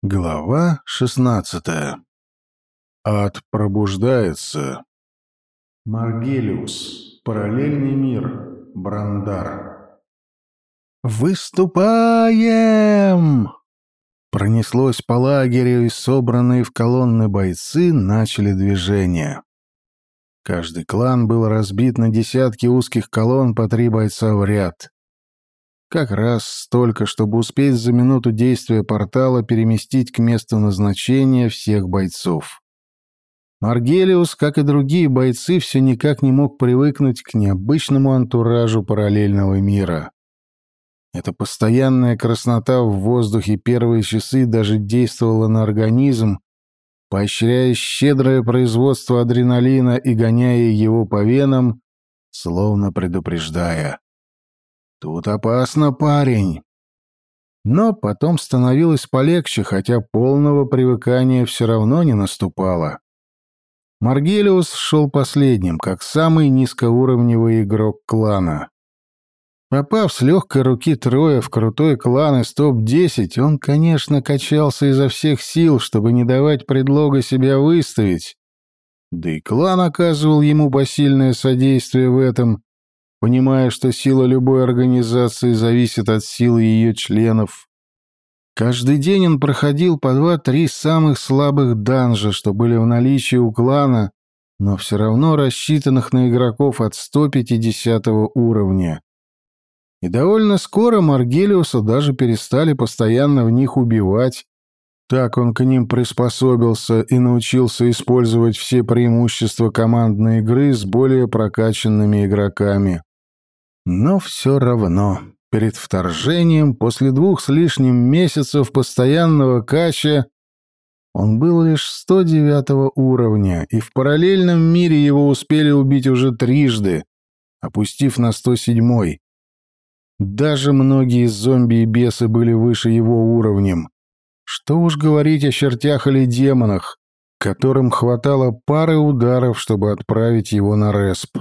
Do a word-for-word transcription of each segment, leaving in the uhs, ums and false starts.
Глава шестнадцатая. Ад пробуждается. Маргелиус. Параллельный мир. Брандар. «Выступаем!» Пронеслось по лагерю, и собранные в колонны бойцы начали движение. Каждый клан был разбит на десятки узких колонн по три бойца в ряд. Как раз столько, чтобы успеть за минуту действия портала переместить к месту назначения всех бойцов. Маргелиус, как и другие бойцы, все никак не мог привыкнуть к необычному антуражу параллельного мира. Эта постоянная краснота в воздухе первые часы даже действовала на организм, поощряя щедрое производство адреналина и гоняя его по венам, словно предупреждая: «Тут опасно, парень». Но потом становилось полегче, хотя полного привыкания все равно не наступало. Маргелиус шел последним, как самый низкоуровневый игрок клана. Попав с легкой руки Троя в крутой клан из топ десять, он, конечно, качался изо всех сил, чтобы не давать предлога себя выставить. Да и клан оказывал ему посильное содействие в этом, понимая, что сила любой организации зависит от силы ее членов. Каждый день он проходил по два-три самых слабых данжа, что были в наличии у клана, но все равно рассчитанных на игроков от сто пятидесятого уровня. И довольно скоро Маргелиуса даже перестали постоянно в них убивать. Так он к ним приспособился и научился использовать все преимущества командной игры с более прокачанными игроками. Но все равно, перед вторжением, после двух с лишним месяцев постоянного кача, он был лишь сто девятого уровня, и в параллельном мире его успели убить уже трижды, опустив на сто седьмой. Даже многие зомби и бесы были выше его уровнем. Что уж говорить о чертях или демонах, которым хватало пары ударов, чтобы отправить его на респ.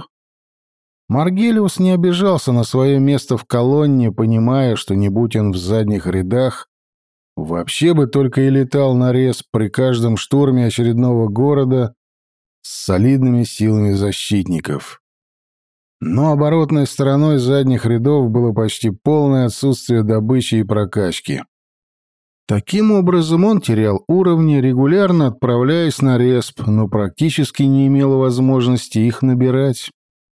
Маргелиус не обижался на свое место в колонне, понимая, что не будь он в задних рядах, вообще бы только и летал на респ при каждом штурме очередного города с солидными силами защитников. Но оборотной стороной задних рядов было почти полное отсутствие добычи и прокачки. Таким образом, он терял уровни, регулярно отправляясь на респ, но практически не имел возможности их набирать.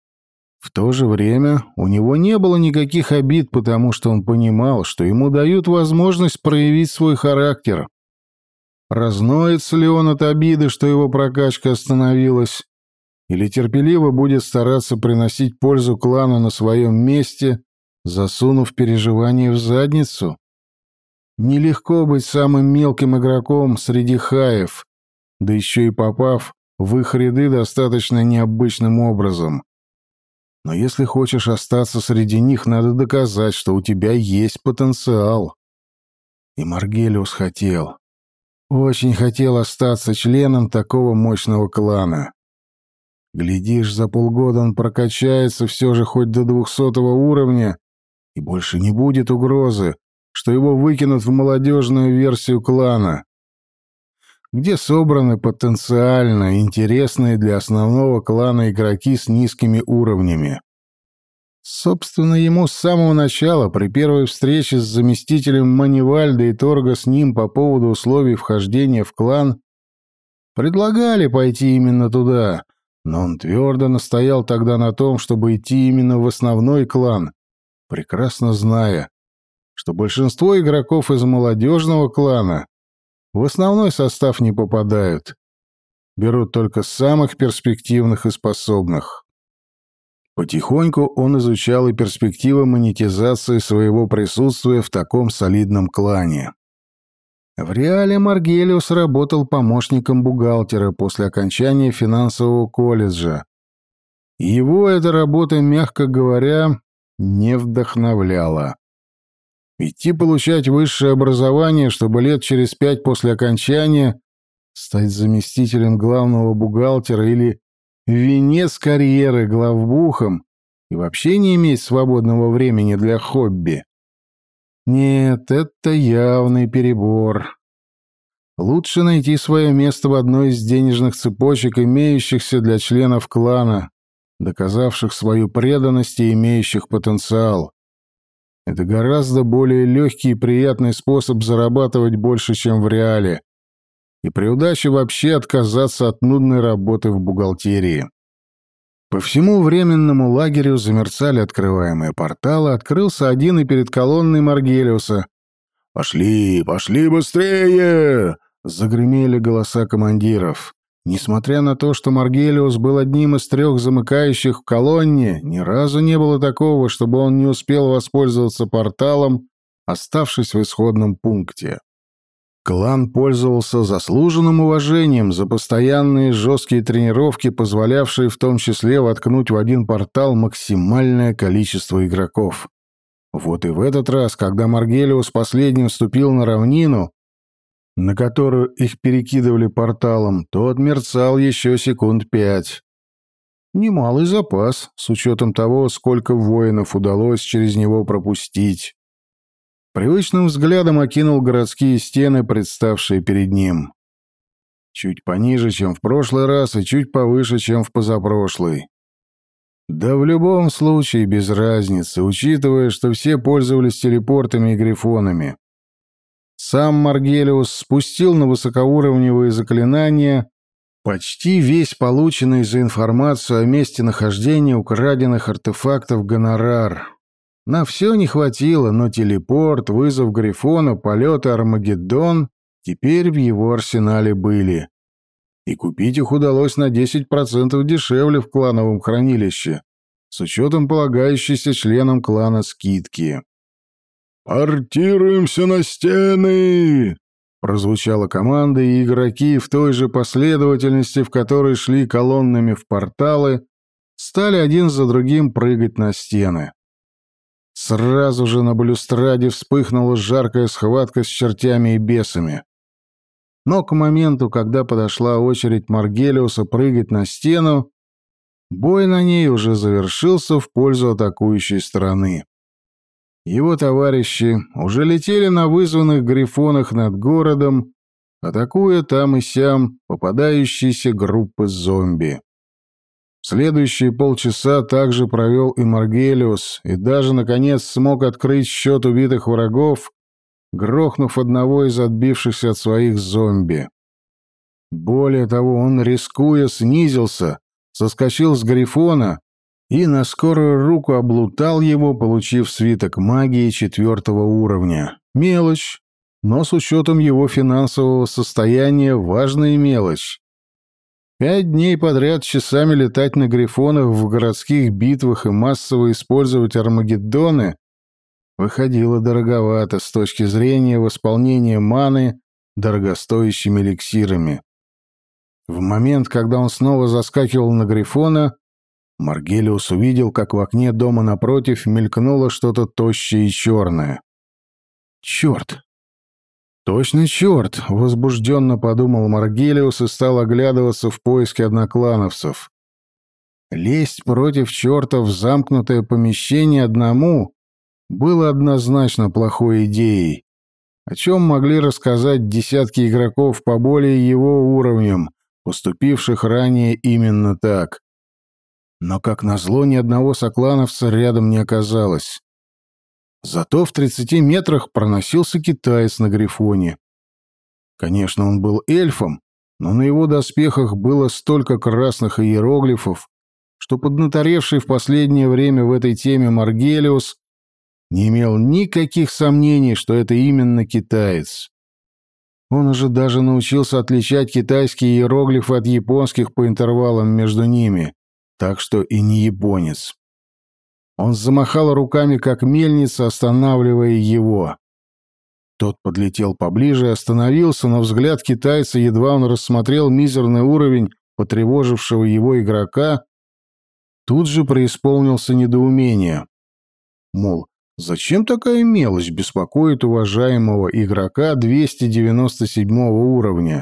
В то же время у него не было никаких обид, потому что он понимал, что ему дают возможность проявить свой характер. Разноется ли он от обиды, что его прокачка остановилась, или терпеливо будет стараться приносить пользу клану на своем месте, засунув переживания в задницу? Нелегко быть самым мелким игроком среди хаев, да еще и попав в их ряды достаточно необычным образом. Но если хочешь остаться среди них, надо доказать, что у тебя есть потенциал. И Маргелиус хотел, очень хотел остаться членом такого мощного клана. Глядишь, за полгода он прокачается все же хоть до двухсотого уровня, и больше не будет угрозы, что его выкинут в молодежную версию клана, где собраны потенциально интересные для основного клана игроки с низкими уровнями. Собственно, ему с самого начала, при первой встрече с заместителем Манивальда и торга с ним по поводу условий вхождения в клан, предлагали пойти именно туда, но он твердо настоял тогда на том, чтобы идти именно в основной клан, прекрасно зная, что большинство игроков из молодежного клана в основной состав не попадают, берут только самых перспективных и способных. Потихоньку он изучал и перспективы монетизации своего присутствия в таком солидном клане. В реале Маргелиус работал помощником бухгалтера после окончания финансового колледжа. И его эта работа, мягко говоря, не вдохновляла. Идти получать высшее образование, чтобы лет через пять после окончания стать заместителем главного бухгалтера или венец карьеры главбухом и вообще не иметь свободного времени для хобби. Нет, это явный перебор. Лучше найти свое место в одной из денежных цепочек, имеющихся для членов клана, доказавших свою преданность и имеющих потенциал. Это гораздо более легкий и приятный способ зарабатывать больше, чем в реале, и при удаче вообще отказаться от нудной работы в бухгалтерии. По всему временному лагерю замерцали открываемые порталы, открылся один и перед колонной Маргелиуса. «Пошли, пошли быстрее!» — загремели голоса командиров. Несмотря на то, что Маргелиус был одним из трех замыкающих в колонне, ни разу не было такого, чтобы он не успел воспользоваться порталом, оставшись в исходном пункте. Клан пользовался заслуженным уважением за постоянные жесткие тренировки, позволявшие в том числе воткнуть в один портал максимальное количество игроков. Вот и в этот раз, когда Маргелиус последним вступил на равнину, на которую их перекидывали порталом, тот мерцал еще секунд пять. Немалый запас, с учетом того, сколько воинов удалось через него пропустить. Привычным взглядом окинул городские стены, представшие перед ним. Чуть пониже, чем в прошлый раз, и чуть повыше, чем в позапрошлый. Да в любом случае без разницы, учитывая, что все пользовались телепортами и грифонами. Сам Маргелиус спустил на высокоуровневые заклинания почти весь полученный за информацию о месте нахождения украденных артефактов гонорар. На все не хватило, но телепорт, вызов Грифона, полет и Армагеддон теперь в его арсенале были. И купить их удалось на десять процентов дешевле в клановом хранилище, с учетом полагающейся членам клана скидки. «Портируемся на стены!» Прозвучала команда, и игроки в той же последовательности, в которой шли колоннами в порталы, стали один за другим прыгать на стены. Сразу же на балюстраде вспыхнула жаркая схватка с чертями и бесами. Но к моменту, когда подошла очередь Маргелиуса прыгать на стену, бой на ней уже завершился в пользу атакующей стороны. Его товарищи уже летели на вызванных грифонах над городом, атакуя там и сям попадающиеся группы зомби. Следующие полчаса также провел и Маргелиус, и даже, наконец, смог открыть счет убитых врагов, грохнув одного из отбившихся от своих зомби. Более того, он, рискуя, снизился, соскочил с грифона и на скорую руку облутал его, получив свиток магии четвертого уровня. Мелочь, но с учетом его финансового состояния важная мелочь. Пять дней подряд часами летать на грифонах в городских битвах и массово использовать армагеддоны выходило дороговато с точки зрения восполнения маны дорогостоящими эликсирами. В момент, когда он снова заскакивал на грифона, Маргелиус увидел, как в окне дома напротив мелькнуло что-то тощее и черное. «Черт! Точно черт!» — возбужденно подумал Маргелиус и стал оглядываться в поиске одноклановцев. Лезть против черта в замкнутое помещение одному было однозначно плохой идеей, о чем могли рассказать десятки игроков по более его уровням, поступивших ранее именно так. Но, как назло, ни одного соклановца рядом не оказалось. Зато в тридцати метрах проносился китаец на грифоне. Конечно, он был эльфом, но на его доспехах было столько красных иероглифов, что поднаторевший в последнее время в этой теме Маргелиус не имел никаких сомнений, что это именно китаец. Он уже даже научился отличать китайские иероглифы от японских по интервалам между ними, так что и не японец. Он замахал руками, как мельница, останавливая его. Тот подлетел поближе и остановился, но взгляд китайца, едва он рассмотрел мизерный уровень потревожившего его игрока, тут же преисполнился недоумение. Мол, зачем такая мелочь беспокоит уважаемого игрока двести девяносто седьмого уровня?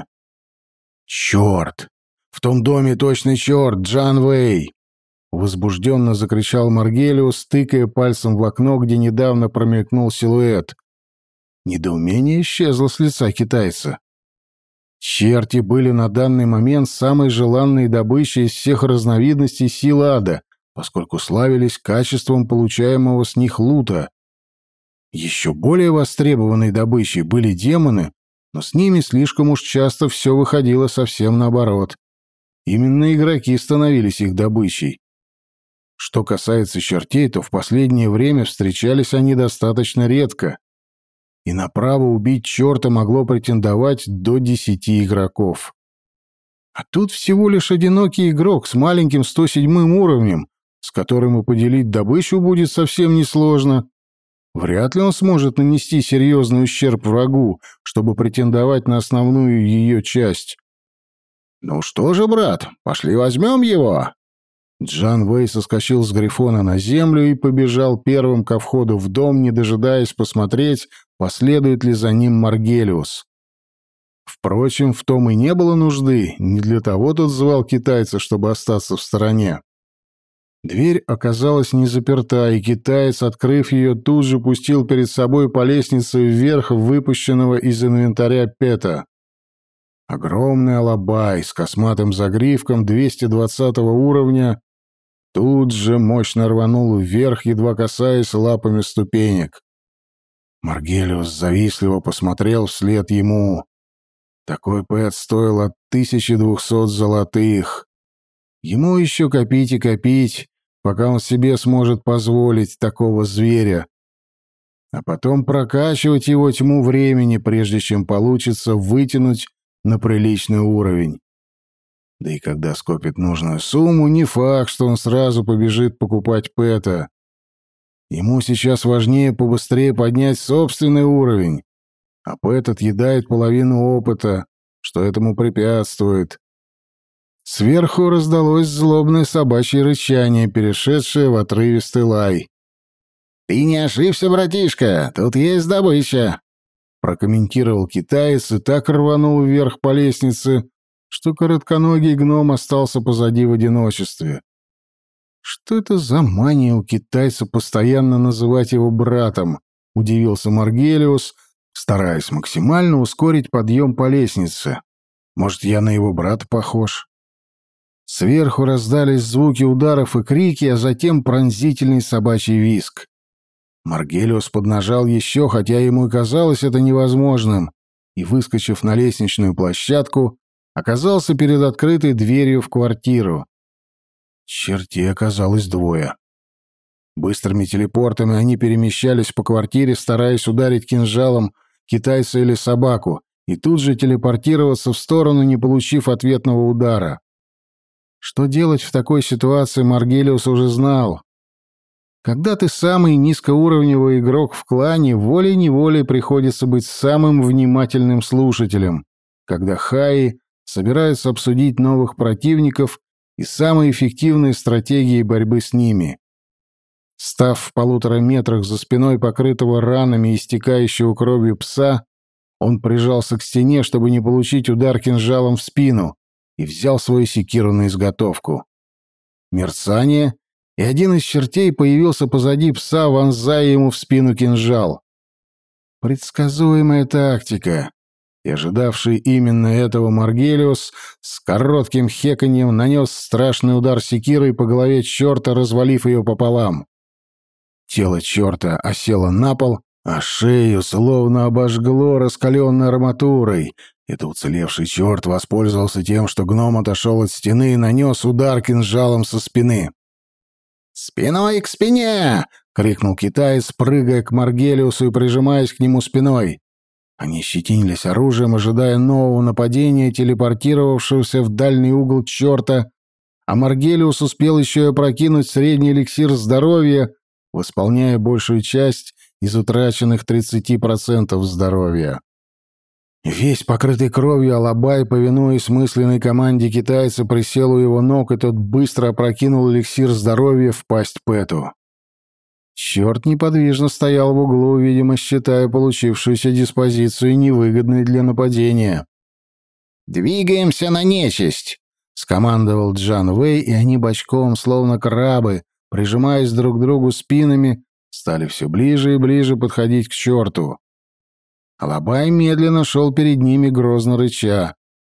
«Черт! В том доме точно черт, Джан Вэй!» Возбужденно закричал Маргелиус, тыкая пальцем в окно, где недавно промелькнул силуэт. Недоумение исчезло с лица китайца. Черти были на данный момент самой желанной добычей из всех разновидностей сил ада, поскольку славились качеством получаемого с них лута. Еще более востребованной добычей были демоны, но с ними слишком уж часто все выходило совсем наоборот. Именно игроки становились их добычей. Что касается чертей, то в последнее время встречались они достаточно редко, и на право убить черта могло претендовать до десяти игроков. А тут всего лишь одинокий игрок с маленьким сто седьмым уровнем, с которым и поделить добычу будет совсем несложно. Вряд ли он сможет нанести серьезный ущерб врагу, чтобы претендовать на основную ее часть. «Ну что же, брат, пошли возьмем его!» Джан Вэй соскочил с Грифона на землю и побежал первым ко входу в дом, не дожидаясь посмотреть, последует ли за ним Маргелиус. Впрочем, в том и не было нужды, не для того тот звал китайца, чтобы остаться в стороне. Дверь оказалась не заперта, и китаец, открыв ее, тут же пустил перед собой по лестнице вверх выпущенного из инвентаря Пета. Огромный алабай с косматым загривком двести двадцатого уровня тут же мощно рванул вверх, едва касаясь лапами ступенек. Маргелиус завистливо посмотрел вслед ему. Такой Пэт стоил от тысячи двухсот золотых. Ему еще копить и копить, пока он себе сможет позволить такого зверя. А потом прокачивать его тьму времени, прежде чем получится вытянуть на приличный уровень. Да и когда скопит нужную сумму, не факт, что он сразу побежит покупать Пэта. Ему сейчас важнее побыстрее поднять собственный уровень, а Пэт отъедает половину опыта, что этому препятствует. Сверху раздалось злобное собачье рычание, перешедшее в отрывистый лай. «Ты не ошибся, братишка, тут есть добыча», — прокомментировал китаец и так рванул вверх по лестнице, что коротконогий гном остался позади в одиночестве. «Что это за мания у китайца постоянно называть его братом?» — удивился Маргелиус, стараясь максимально ускорить подъем по лестнице. «Может, я на его брата похож?» Сверху раздались звуки ударов и крики, а затем пронзительный собачий визг. Маргелиус поднажал еще, хотя ему и казалось это невозможным, и, выскочив на лестничную площадку, оказался перед открытой дверью в квартиру. Чертей оказалось двое. Быстрыми телепортами они перемещались по квартире, стараясь ударить кинжалом китайца или собаку, и тут же телепортироваться в сторону, не получив ответного удара. Что делать в такой ситуации, Маргелиус уже знал. Когда ты самый низкоуровневый игрок в клане, волей-неволей приходится быть самым внимательным слушателем, когда хаи собираются обсудить новых противников и самые эффективные стратегии борьбы с ними. Став в полутора метрах за спиной покрытого ранами и истекающего кровью пса, он прижался к стене, чтобы не получить удар кинжалом в спину, и взял свою секиру на изготовку. Мерцание, и один из чертей появился позади пса, вонзая ему в спину кинжал. Предсказуемая тактика. И ожидавший именно этого Маргелиус с коротким хеканьем нанес страшный удар секирой по голове черта, развалив ее пополам. Тело черта осело на пол, а шею словно обожгло раскаленной арматурой. Это уцелевший черт воспользовался тем, что гном отошел от стены и нанес удар кинжалом со спины. «Спиной к спине!» — крикнул китаец, прыгая к Маргелиусу и прижимаясь к нему спиной. Они щетинились оружием, ожидая нового нападения, телепортировавшегося в дальний угол черта, а Маргелиус успел еще и опрокинуть средний эликсир здоровья, восполняя большую часть из утраченных тридцати процентов здоровья. Весь покрытый кровью алабай, повинуясь мысленной команде китайца, присел у его ног, и тот быстро опрокинул эликсир здоровья в пасть Пэту. Черт неподвижно стоял в углу, видимо, считая получившуюся диспозицию невыгодной для нападения. «Двигаемся на нечисть!» — скомандовал Джан Вэй, и они бочком, словно крабы, прижимаясь друг к другу спинами, стали все ближе и ближе подходить к черту. Алабай медленно шел перед ними, грозно рыча.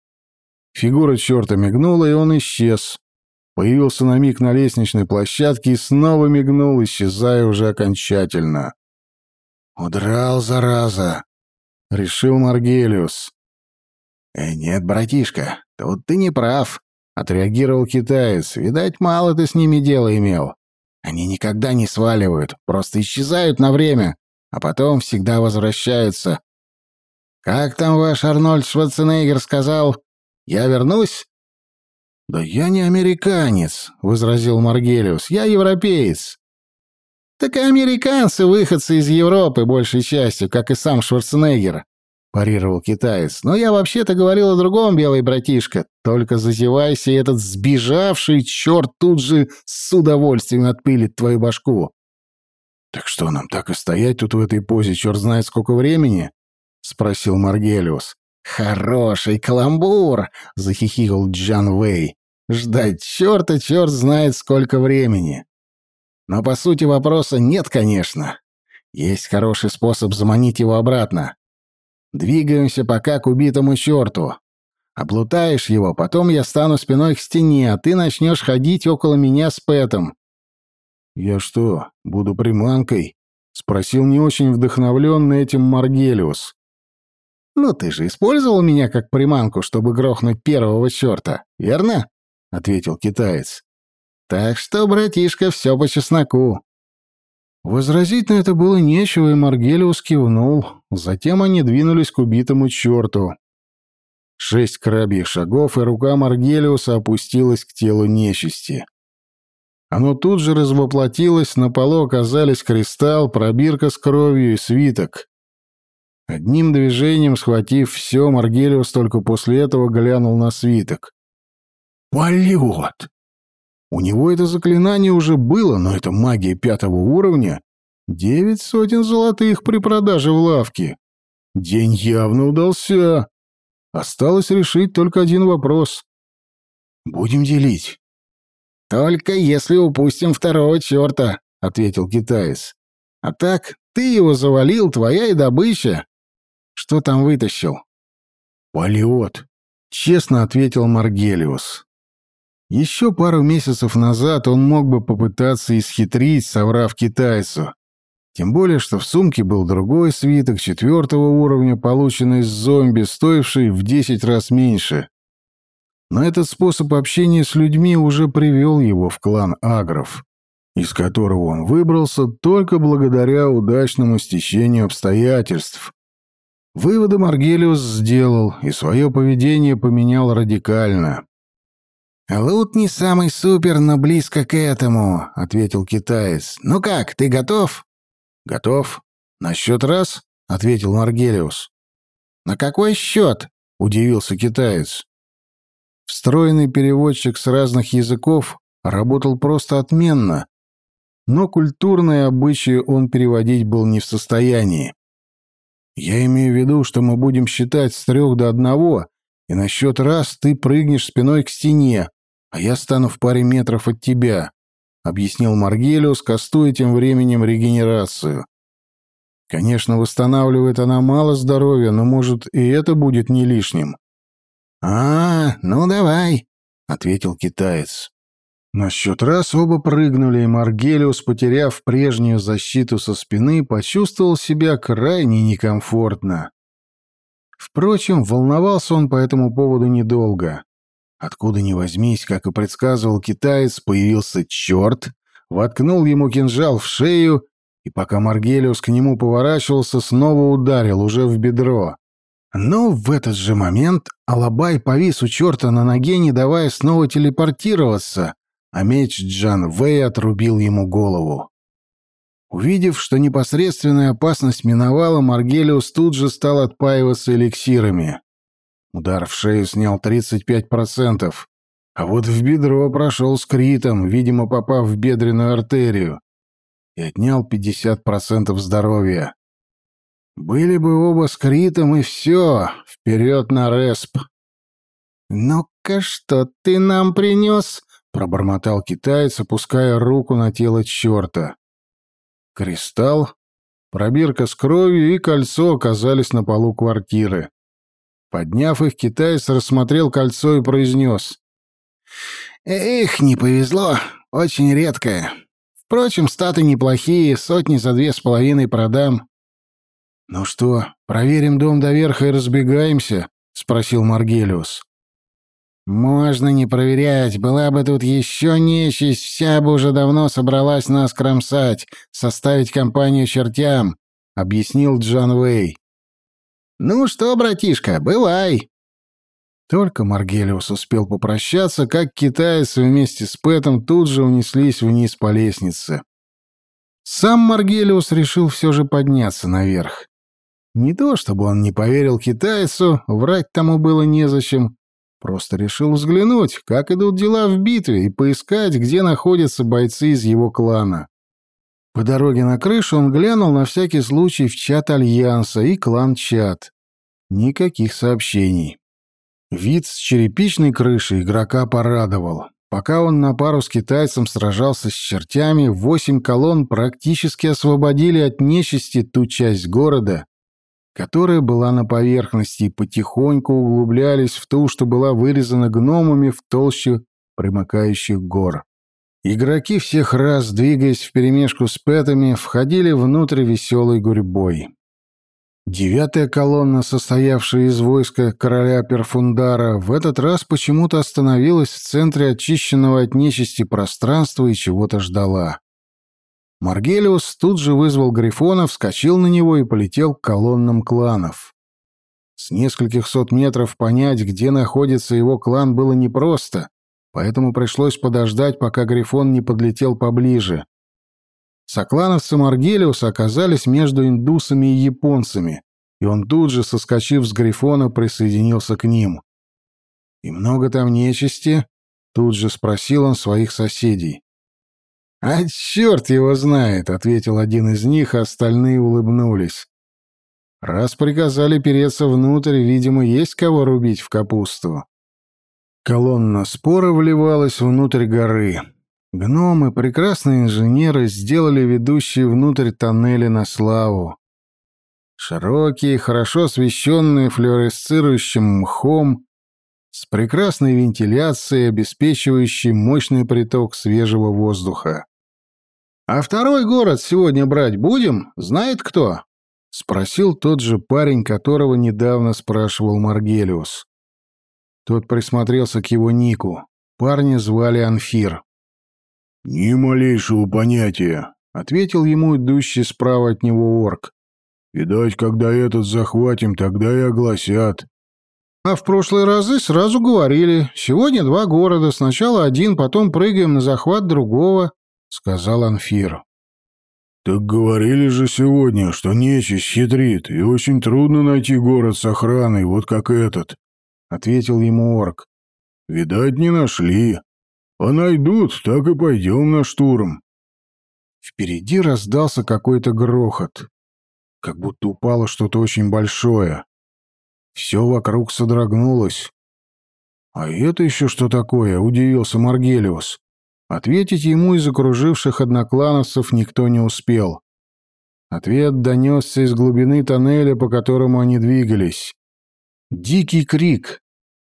Фигура черта мигнула, и он исчез. Появился на миг на лестничной площадке и снова мигнул, исчезая уже окончательно. «Удрал, зараза!» — решил Маргелиус. «Э, нет, братишка, тут ты не прав», — отреагировал китаец. «Видать, мало ты с ними дела имел. Они никогда не сваливают, просто исчезают на время, а потом всегда возвращаются. Как там ваш Арнольд Шварценеггер сказал? Я вернусь?» «Да я не американец», — возразил Маргелиус. «Я европеец». «Так и американцы выходцы из Европы, большей частью, как и сам Шварценеггер», — парировал китаец. «Но я вообще-то говорил о другом, белый братишка. Только зазевайся, и этот сбежавший черт тут же с удовольствием отпилит твою башку». «Так что, нам так и стоять тут в этой позе, черт знает сколько времени?» — спросил Маргелиус. «Хороший каламбур!» — захихикал Джан Вэй. «Ждать черта черт знает сколько времени. Но по сути вопроса нет, конечно. Есть хороший способ заманить его обратно. Двигаемся пока к убитому черту. Облутаешь его, потом я стану спиной к стене, а ты начнешь ходить около меня с Пэтом». «Я что, буду приманкой?» — спросил не очень вдохновленный этим Маргелиус. «Ну ты же использовал меня как приманку, чтобы грохнуть первого черта, верно?» — ответил китаец. «Так что, братишка, все по чесноку». Возразить на это было нечего, и Маргелиус кивнул. Затем они двинулись к убитому черту. Шесть крабьих шагов, и рука Маргелиуса опустилась к телу нечисти. Оно тут же развоплотилось, на полу оказались кристалл, пробирка с кровью и свиток. Одним движением, схватив все, Маргелиус только после этого глянул на свиток. «Полет!» У него это заклинание уже было, но это магия пятого уровня. Девять сотен золотых при продаже в лавке. День явно удался. Осталось решить только один вопрос. «Будем делить». «Только если упустим второго черта», — ответил китаец. «А так, ты его завалил, твоя и добыча. Что там вытащил?» «Полет», — честно ответил Маргелиус. Еще пару месяцев назад он мог бы попытаться исхитрить, соврав китайцу. Тем более, что в сумке был другой свиток четвертого уровня, полученный с зомби, стоивший в десять раз меньше. Но этот способ общения с людьми уже привел его в клан агров, из которого он выбрался только благодаря удачному стечению обстоятельств. Выводы Маргелиус сделал, и свое поведение поменял радикально. «Лут не самый супер, но близко к этому», — ответил китаец. «Ну как, ты готов?» «Готов. На счет раз?» — ответил Маргелиус. «На какой счет?» — удивился китаец. Встроенный переводчик с разных языков работал просто отменно, но культурные обычаи он переводить был не в состоянии. «Я имею в виду, что мы будем считать с трех до одного, и на счет раз ты прыгнешь спиной к стене, а я стану в паре метров от тебя», — объяснил Маргелиус, кастуя тем временем регенерацию. Конечно, восстанавливает она мало здоровья, но, может, и это будет не лишним. «А, ну давай», — ответил китаец. На счет раз оба прыгнули, и Маргелиус, потеряв прежнюю защиту со спины, почувствовал себя крайне некомфортно. Впрочем, волновался он по этому поводу недолго. Откуда ни возьмись, как и предсказывал китаец, появился черт, воткнул ему кинжал в шею, и пока Маргелиус к нему поворачивался, снова ударил, уже в бедро. Но в этот же момент Алабай повис у черта на ноге, не давая снова телепортироваться, а меч Джан Вэй отрубил ему голову. Увидев, что непосредственная опасность миновала, Маргелиус тут же стал отпаиваться эликсирами. Удар в шею снял тридцать пять процентов, а вот в бедро прошел с критом, видимо, попав в бедренную артерию, и отнял пятьдесят процентов здоровья. Были бы оба с критом, и все, вперед на респ. «Ну-ка, что ты нам принес?» — пробормотал китаец, опуская руку на тело черта. Кристалл, пробирка с кровью и кольцо оказались на полу квартиры. Подняв их, китаец рассмотрел кольцо и произнес: «Эх, не повезло, очень редкое. Впрочем, статы неплохие, сотни за две с половиной продам». «Ну что, проверим дом до верха и разбегаемся?» — спросил Маргелиус. «Можно не проверять. Была бы тут еще нечисть, вся бы уже давно собралась нас кромсать, составить компанию чертям», — объяснил Джан Вэй. «Ну что, братишка, бывай». Только Маргелиус успел попрощаться, как китаец вместе с Пэтом тут же унеслись вниз по лестнице. Сам Маргелиус решил все же подняться наверх. Не то чтобы он не поверил китайцу, врать тому было незачем. Просто решил взглянуть, как идут дела в битве, и поискать, где находятся бойцы из его клана. По дороге на крышу он глянул на всякий случай в чат Альянса и клан-чат. Никаких сообщений. Вид с черепичной крыши игрока порадовал. Пока он на пару с китайцем сражался с чертями, восемь колонн практически освободили от нечисти ту часть города, которая была на поверхности, и потихоньку углублялись в ту, что была вырезана гномами в толще примыкающих гор. Игроки всех раз, двигаясь вперемешку с пэтами, входили внутрь веселой гурьбой. Девятая колонна, состоявшая из войска короля Перфундара, в этот раз почему-то остановилась в центре очищенного от нечисти пространства и чего-то ждала. Маргелиус тут же вызвал Грифона, вскочил на него и полетел к колоннам кланов. С нескольких сот метров понять, где находится его клан, было непросто, поэтому пришлось подождать, пока Грифон не подлетел поближе. Соклановцы Маргелиуса оказались между индусами и японцами, и он тут же, соскочив с Грифона, присоединился к ним. «И много там нечисти?» — тут же спросил он своих соседей. «А черт его знает», — ответил один из них, а остальные улыбнулись. «Раз приказали переться внутрь, видимо, есть кого рубить в капусту». Колонна спора вливалась внутрь горы. Гномы, прекрасные инженеры, сделали ведущие внутрь тоннели на славу. Широкие, хорошо освещенные флуоресцирующим мхом, с прекрасной вентиляцией, обеспечивающей мощный приток свежего воздуха. «А второй город сегодня брать будем? Знает кто?» — спросил тот же парень, которого недавно спрашивал Маргелиус. Тот присмотрелся к его нику. Парня звали Анфир. «Ни малейшего понятия», — ответил ему идущий справа от него орк. «Видать, когда этот захватим, тогда и огласят». «А в прошлые разы сразу говорили. Сегодня два города. Сначала один, потом прыгаем на захват другого», — сказал Анфир. «Так говорили же сегодня, что нечисть хитрит, и очень трудно найти город с охраной, вот как этот», — ответил ему орк. «Видать, не нашли. А найдут, так и пойдем на штурм». Впереди раздался какой-то грохот, как будто упало что-то очень большое. Все вокруг содрогнулось. «А это еще что такое?» — удивился Маргелиус. Ответить ему из окруживших одноклановцев никто не успел. Ответ донесся из глубины тоннеля, по которому они двигались. Дикий крик.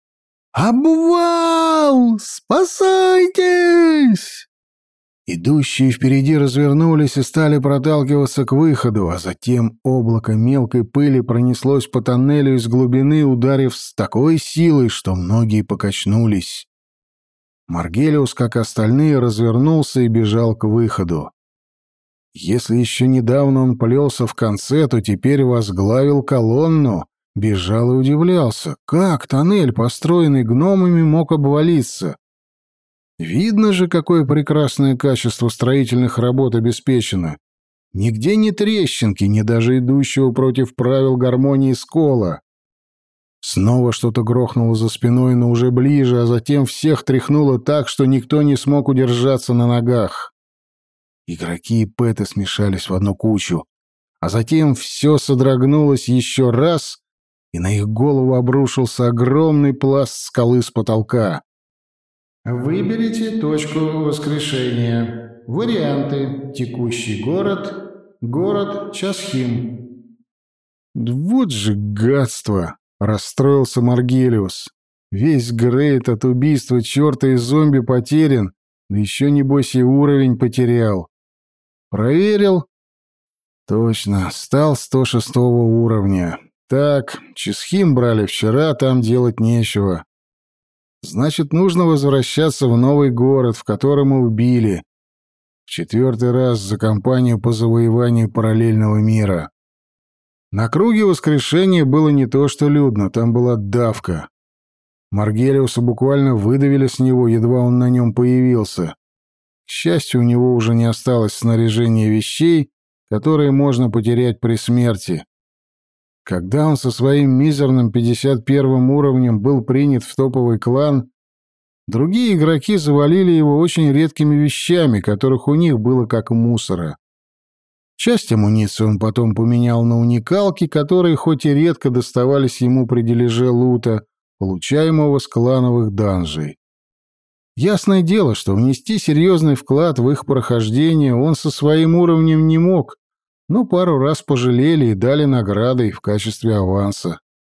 «Обвал! Спасайтесь!» Идущие впереди развернулись и стали проталкиваться к выходу, а затем облако мелкой пыли пронеслось по тоннелю из глубины, ударив с такой силой, что многие покачнулись. Маргелиус, как остальные, развернулся и бежал к выходу. Если еще недавно он плелся в конце, то теперь возглавил колонну, бежал и удивлялся, как тоннель, построенный гномами, мог обвалиться. Видно же, какое прекрасное качество строительных работ обеспечено. Нигде ни трещинки, ни даже идущего против правил гармонии скола. Снова что-то грохнуло за спиной, но уже ближе, а затем всех тряхнуло так, что никто не смог удержаться на ногах. Игроки и пэты смешались в одну кучу, а затем все содрогнулось еще раз, и на их голову обрушился огромный пласт скалы с потолка. Выберите точку воскрешения. Варианты. Текущий город. Город Часхим. Вот же гадство! Расстроился Маргелиус. Весь Грейт от убийства черта и зомби потерян, да еще, небось, и уровень потерял. Проверил? Точно, стал сто шестого уровня. Так, Чисхим брали вчера, там делать нечего. Значит, нужно возвращаться в новый город, в котором мы убили. В четвертый раз за кампанию по завоеванию параллельного мира. На круге воскрешения было не то что людно, там была давка. Маргелиуса буквально выдавили с него, едва он на нем появился. К счастью, у него уже не осталось снаряжения вещей, которые можно потерять при смерти. Когда он со своим мизерным пятьдесят первым уровнем был принят в топовый клан, другие игроки завалили его очень редкими вещами, которых у них было как мусора. Часть амуниции он потом поменял на уникалки, которые хоть и редко доставались ему при дележе лута, получаемого с клановых данжей. Ясное дело, что внести серьезный вклад в их прохождение он со своим уровнем не мог, но пару раз пожалели и дали наградой в качестве аванса.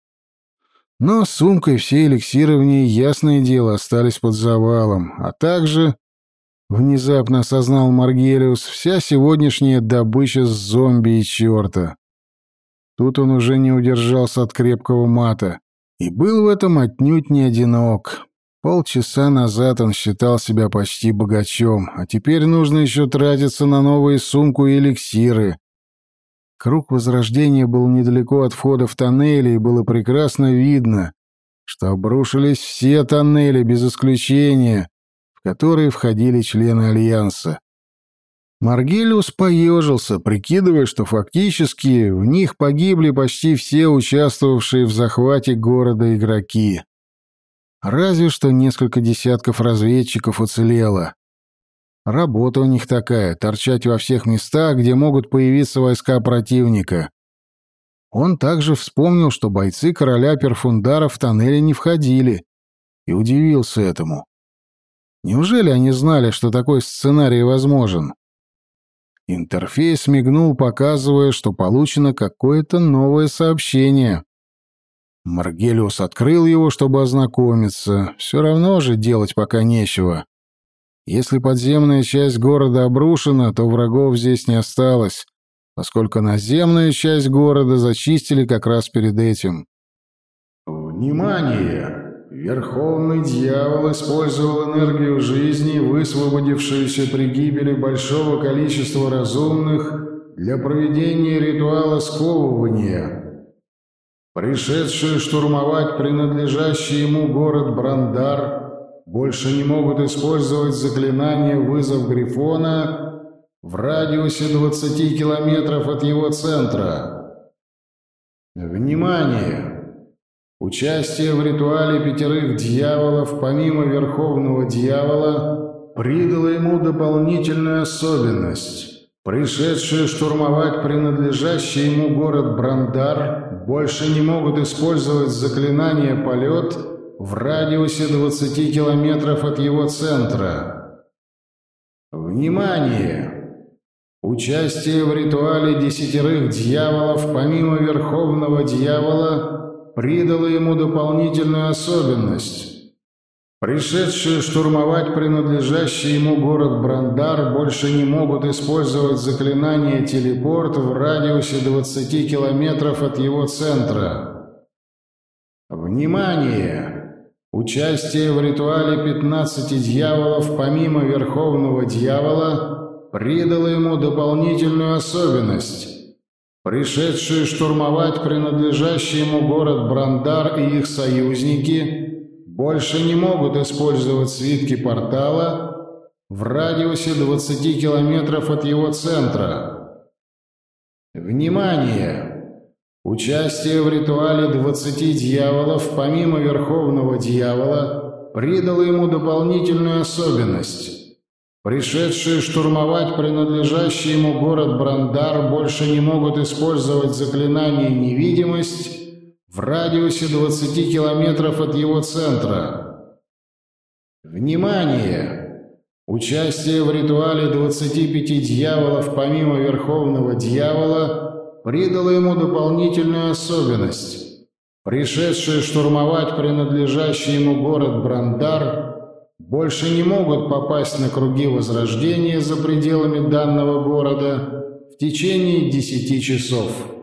Но сумка и все эликсиры в ней, ясное дело, остались под завалом, а также, внезапно осознал Маргелиус, вся сегодняшняя добыча с зомби и черта. Тут он уже не удержался от крепкого мата, и был в этом отнюдь не одинок. Полчаса назад он считал себя почти богачом, а теперь нужно еще тратиться на новые сумку и эликсиры. Круг Возрождения был недалеко от входа в тоннели, и было прекрасно видно, что обрушились все тоннели без исключения, в которые входили члены Альянса. Маргелиус поежился, прикидывая, что фактически в них погибли почти все участвовавшие в захвате города игроки. Разве что несколько десятков разведчиков уцелело. Работа у них такая — торчать во всех местах, где могут появиться войска противника. Он также вспомнил, что бойцы короля Перфундара в тоннели не входили, и удивился этому. Неужели они знали, что такой сценарий возможен? Интерфейс мигнул, показывая, что получено какое-то новое сообщение. Маргелиус открыл его, чтобы ознакомиться. Все равно же делать пока нечего. Если подземная часть города обрушена, то врагов здесь не осталось, поскольку наземную часть города зачистили как раз перед этим. Внимание! Верховный дьявол использовал энергию жизни, высвободившуюся при гибели большого количества разумных, для проведения ритуала сковывания. Пришедшие штурмовать принадлежащий ему город Брандар больше не могут использовать заклинание «Вызов Грифона» в радиусе двадцати километров от его центра. Внимание! Участие в ритуале пятерых дьяволов, помимо Верховного Дьявола, придало ему дополнительную особенность. Пришедшие штурмовать принадлежащий ему город Брандар больше не могут использовать заклинание «Полет» в радиусе двадцати километров от его центра. Внимание! Участие в ритуале десятерых дьяволов, помимо Верховного Дьявола, придало ему дополнительную особенность. Пришедшие штурмовать принадлежащий ему город Брандар больше не могут использовать заклинание «Телепорт» в радиусе двадцати километров от его центра. Внимание! Участие в ритуале пятнадцати дьяволов, помимо Верховного Дьявола, придало ему дополнительную особенность. Пришедшие штурмовать принадлежащий ему город Брандар и их союзники больше не могут использовать свитки портала в радиусе двадцати километров от его центра. Внимание! Участие в ритуале двадцати дьяволов, помимо Верховного Дьявола, придало ему дополнительную особенность. Пришедшие штурмовать принадлежащий ему город Брандар больше не могут использовать заклинание «Невидимость» в радиусе двадцати километров от его центра. Внимание! Участие в ритуале двадцати пяти дьяволов, помимо Верховного Дьявола, придало ему дополнительную особенность. Пришедшие штурмовать принадлежащий ему город Брандар больше не могут попасть на круги Возрождения за пределами данного города в течение десяти часов.